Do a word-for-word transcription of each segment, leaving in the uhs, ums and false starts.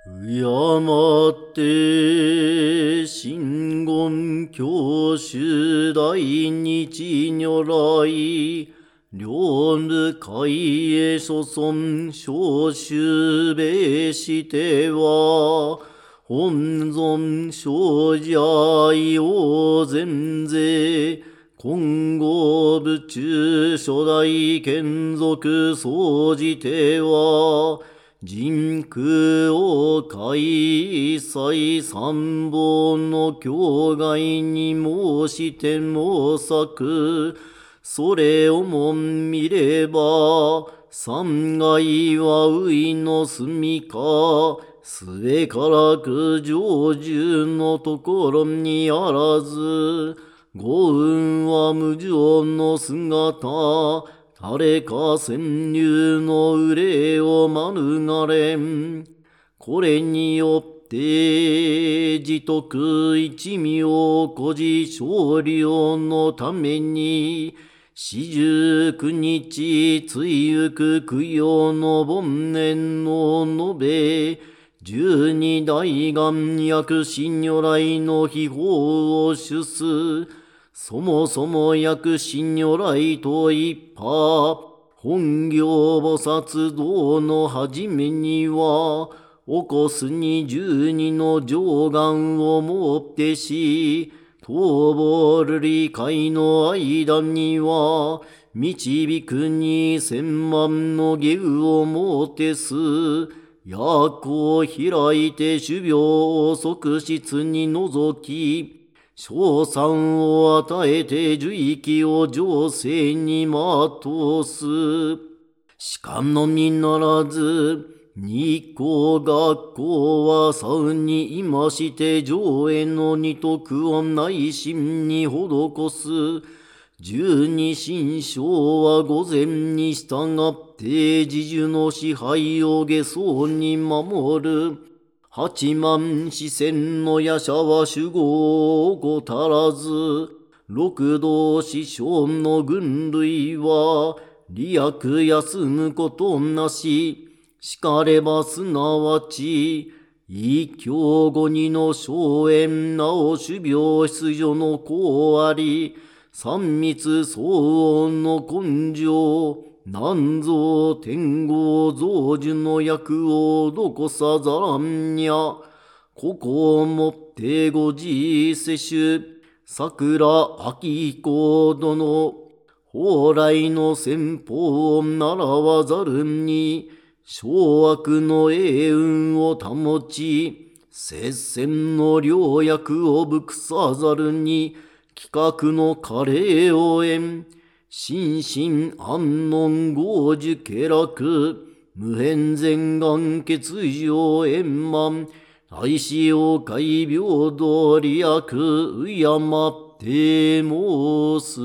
敬って真言教主大日如来両無界へ諸尊召集べしては本尊生者意を全税今後部中初代眷属総じては人空を界一切三本の境外に申しても作それをも見れば三界は海の隅か末からく上中のところにあらずご運は無常の姿誰か潜入の憂いを免れん。これによって自徳一味を孤児少量のために四十九日ついゆく供養の盆年の延べ十二大願薬師如来の秘宝を主すそもそも薬師如来と一派本行菩薩道のはじめには起こすに十二の上願をもってし逃亡理解の間には導くに千万の下雨をもてす薬を開いて種苗を即室に除き賞賛を与えて樹域を上世に全うす。しかのみならず、日光学校はさに今して上への二徳を内心に施す。十二神将は午前に従って自樹の支配を下層に守る。八万四千の夜叉は守護を怠らず、六道師匠の軍類は、利益休むことなし、しかればすなわち、一教五二の荘園なお種苗出女の子あり、三密相応の根性、南蔵天号増寿の役をどこさざらんにゃ。ここをもってご自世主、桜明彦殿、蓬莱の先方を習わざるに、掌悪の栄運を保ち、接戦の良薬をぶくさざるに、企画の加齢を得、心身安穏豪樹家楽、無変全願欠如円満、大使妖怪平等利益敬って申す。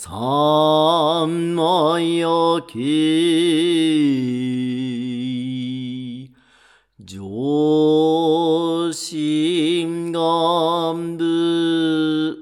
三昧やき上心願部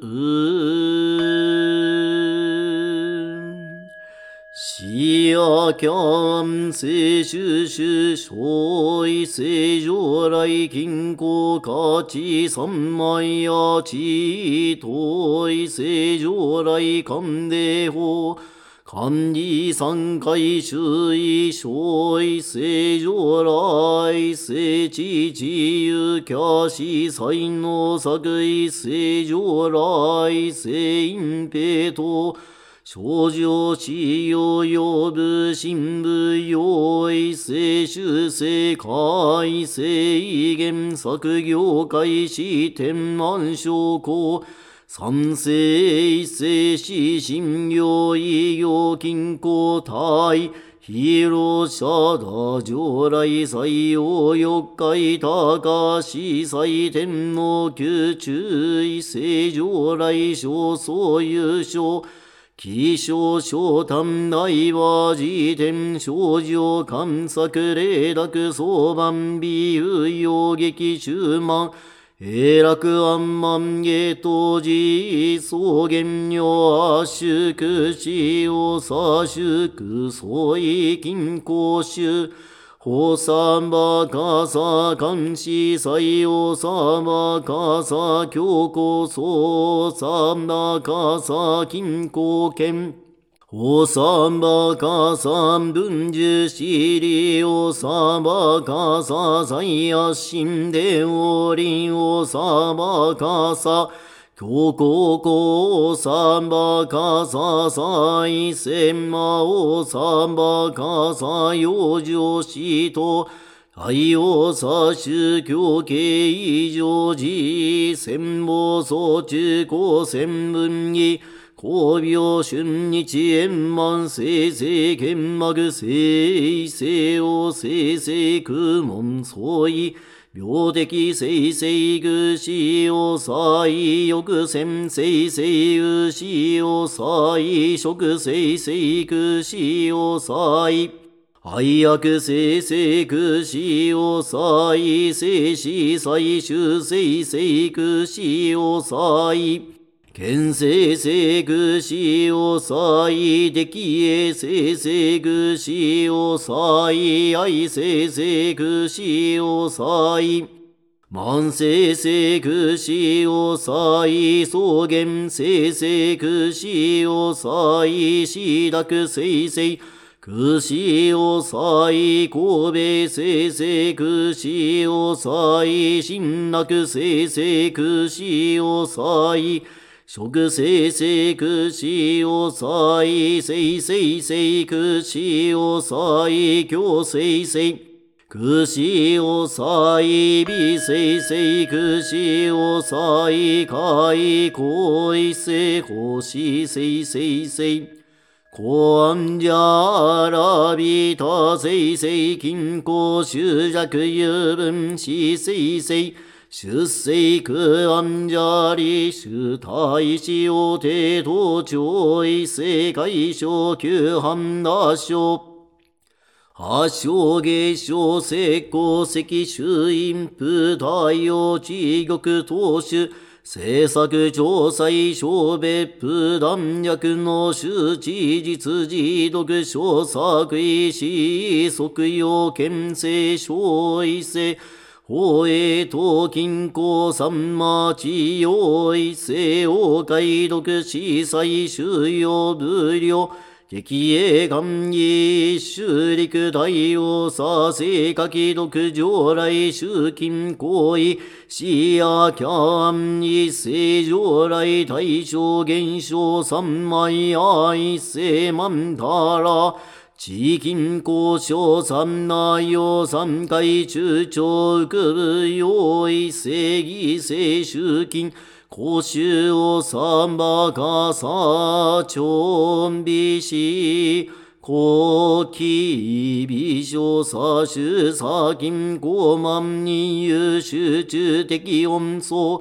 死やキャン世主主小異世上来金庫価値三昧や地遠い世上来勘で法漢字三回周囲小異世上来聖地自由キャシ才能作為世上来聖隠蔽と少女使用用部新部用意聖主聖海聖異言作業開始天満昇降三世一世死神行異行金庫体広者打上来採用四回高司祭天皇宮中異世上来少総優勝気象小短大和辞典少女観作霊諾相番美有用劇中満永楽安満下当時草原女圧縮使用左縮相違金庫主法三馬カサ監視採用三馬カサ強行総三馬カサ金庫権法三馬カサ文殊資利を三馬カサ在野心伝王林を三馬カサ強行公三馬カサ祭千魔王三馬カサ養生死と太陽左宗教系以上寺千宝総中高専分義高病春日円満生成剣幕生生王生成空門相違病的生成具死を祭欲先生成具死を祭食生成具死を祭愛悪生成具死を祭生死最終生成具死を祭見生成具死を祭敵へ生成具死を祭愛生成具死を祭万生成具死を祭草原生成具死を祭死諾生成具死を祭神戸生成具死を祭神諾生成具死を祭食生成具死を祭生生成具死を祭行生成具死を祭美生成具死を祭開行一世法死生生成公安者ラビタ生成金庫執着有分死生成出世空安者利主大使用帝都庁一世界小旧藩打賞八小芸小石膏石主陰部太陽地獄当主政策調査小別府弾薬の周知実自読小作為死即用憲政小一世法営等金庫三馬地用一世王解読司祭収容無料敵営官議修陸大王佐世書き読上来集金行為死やキャン一世上来大小現象三枚愛世万太ら地金交渉三内容三回中長区部用意正義正集金公衆を三馬かさ長美し後期美少左手左金五万人優集中的音奏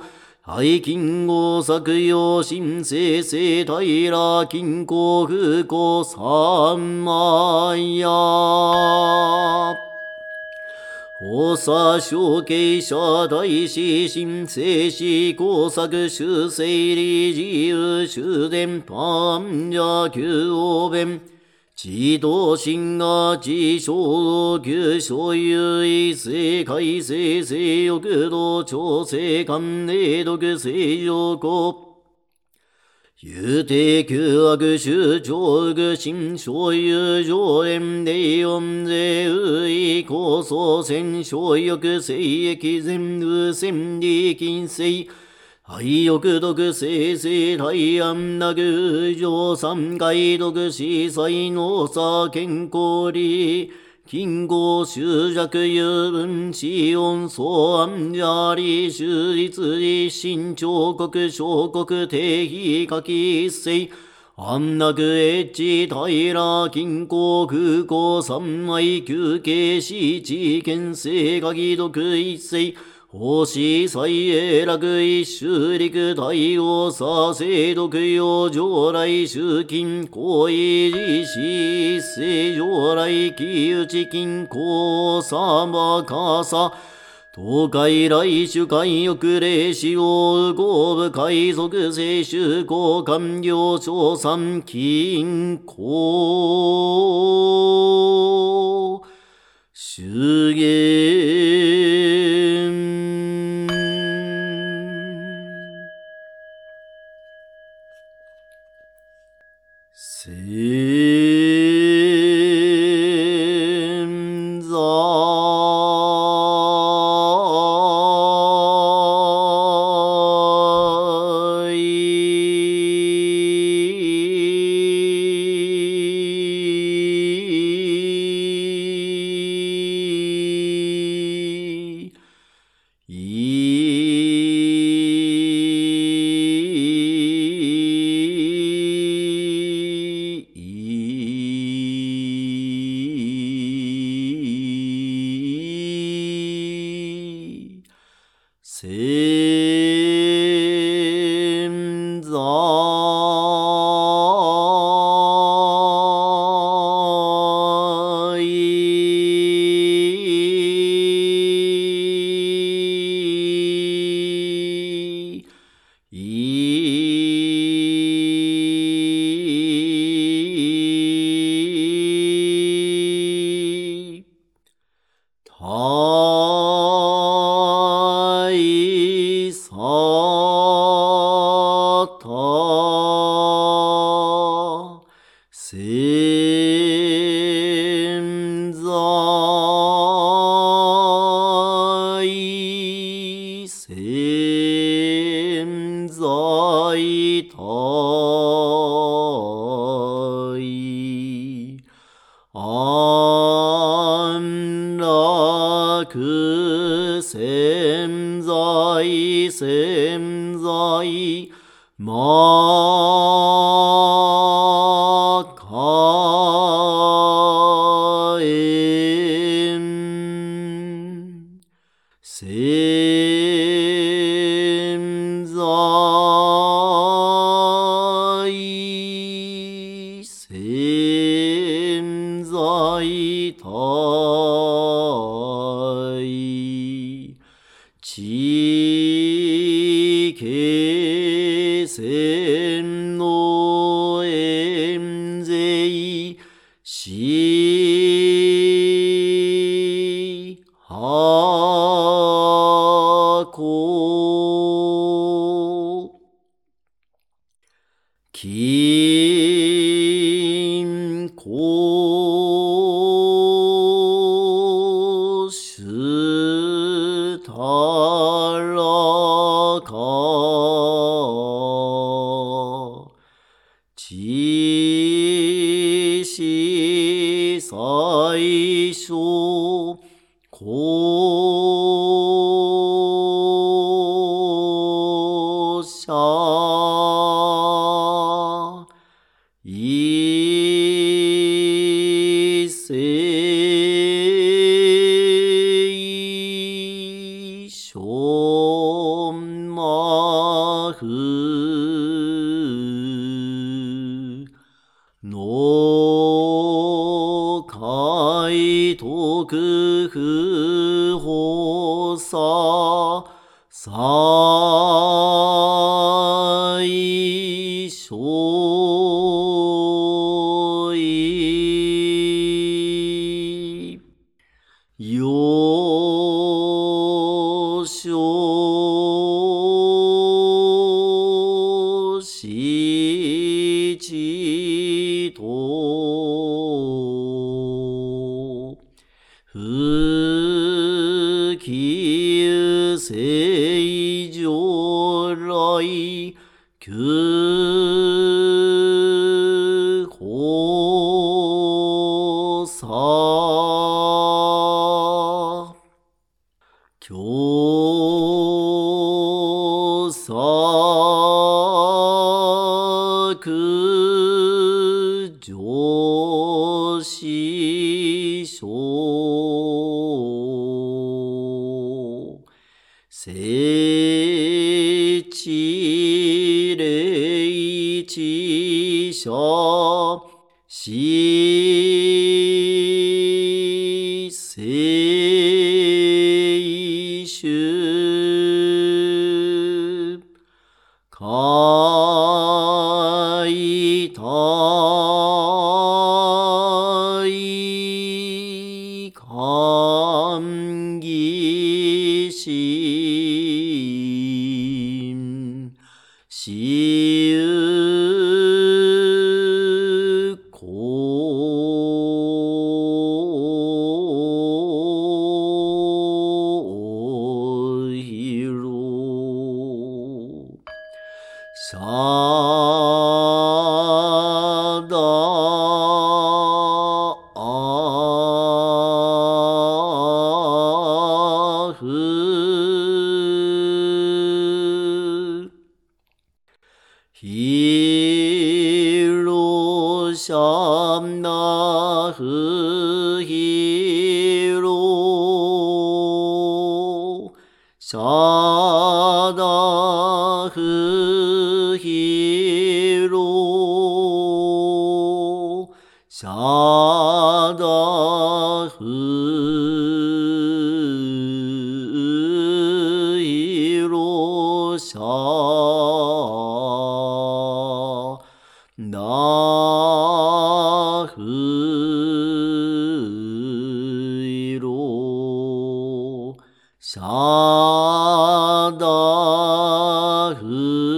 愛金剛作用心生生平金剛不公三昧や法佐小慶者大師心生死工作修正理自由修伝パンジャ九応弁自動心が自称九所有異性改正性欲道調整観念独正常語有定旧悪主上具心所有上縁霊音税有意構想戦所欲聖域全無戦利金星愛欲毒生生大安な具上三界毒死才能差健康利金剛修弱有分子音相安者利修律理新彫刻小国定義書き一世安楽エッジ平金剛空港三昧休憩死地県政鍵毒一世法師祭永楽一周陸大王左聖独用上来集金行為実施一世上来木内金光さまかさ東海来主海翼霊使用合部海賊聖主公官僚長三金光主言先在先在大佐多先在先在大安楽潜在潜在魔化縁先在先在大地形線の縁勢しはこ金光主たらか知識最小後者一世小満の海徳不法さ最小意よしょしちと不きゆせ上来九法さ教作上師匠聖地霊知者死聖主解体歓喜心死ゆこひろシャダアフヒロシャナフヒロシャダフヒロシャダフヒロシャダフヒロシャダフ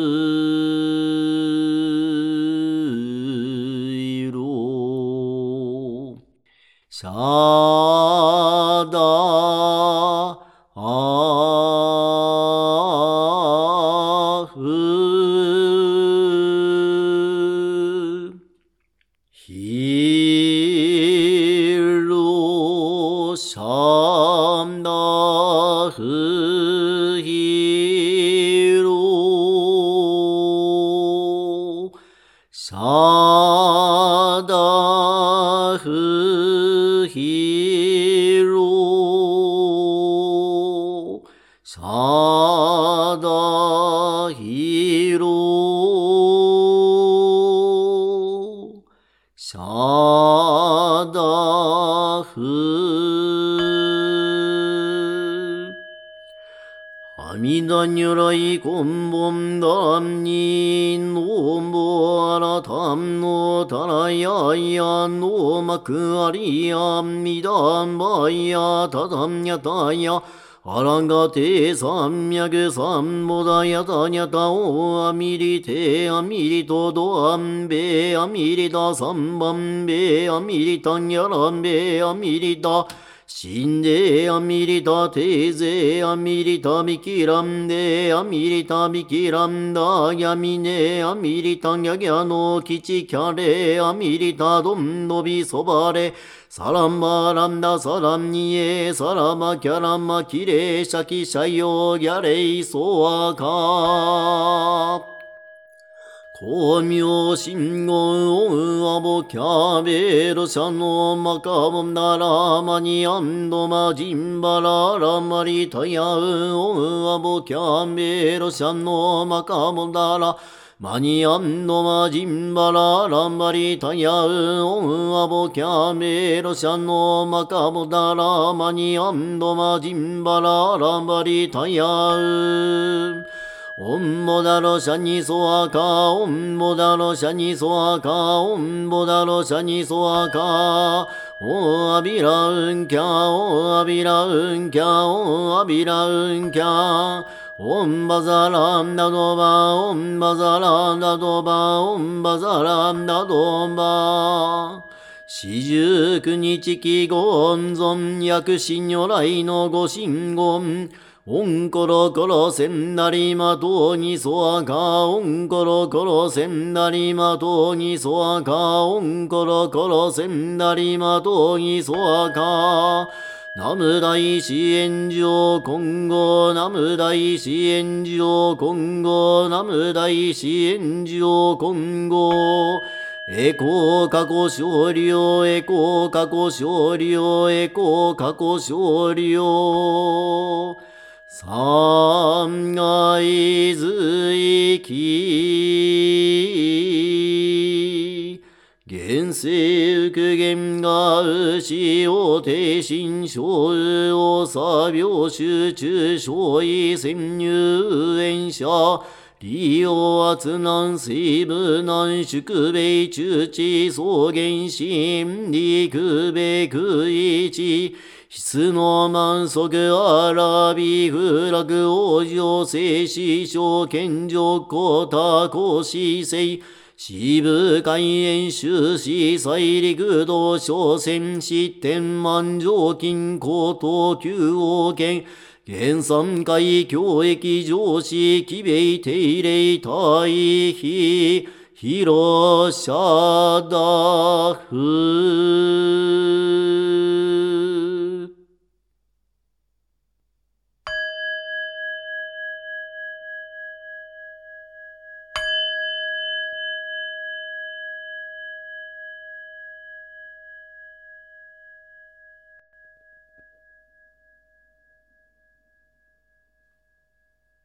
ヒロシャダアフヒロシャダフヒロシャダフヒロシャダヒロシャダフ阿弥陀如来根本断にノモアラタンノタラヤヤノマクアリヤミダンバヤタタンヤタヤアランガテサンミャグサンボダヤタニャタオアミリテアミリトドアンベアミリタサンバンベアミリタニャランベアミリタシンデアミリタテゼアミリタミキランデアミリタミキランダヤミネアミリタギャギャノキチキャレアミリタドンノビソバレサランマランダサランニエサラマキャランマキレシャキシャヨギャレイソアカ光明真言アボキャベロシャノマカモンダラマニアンドマジンバララマリタヤウオアボキャベロシャノマカモンダラマニアンドマジンバラランバリタヤウオンアボキャメロシャノマカボダラマニアンドマジンバラランバリタヤウオンボダロシャニソアカオンボダロシャニソアカオンボダロシャニソアカオアビラウンキャオアビラウンキャオアビラウンキャオンバザランダドバオンバザランダドバオンバザランダドバ四十九日期ご恩存薬師如来のご神言オンコロコロセンダリマトニソアカオンコロコロセンダリマトニソアカオンコロコロセンダリマトニソアカナム大師炎上今後ナム大師炎上今後ナム大師炎上今後エコ過去少量エコ過去少量エコ過去少量三階随記現世復元が牛を定心小を作病集中小医潜入炎者利用圧難水部難宿米中地草原心陸米空一質の満足あらび不落往生静止小健上高多高姿勢支部開演修士再陸道小戦失点満上金高等級王権現三階教益上司奇米定例大非広社ダフ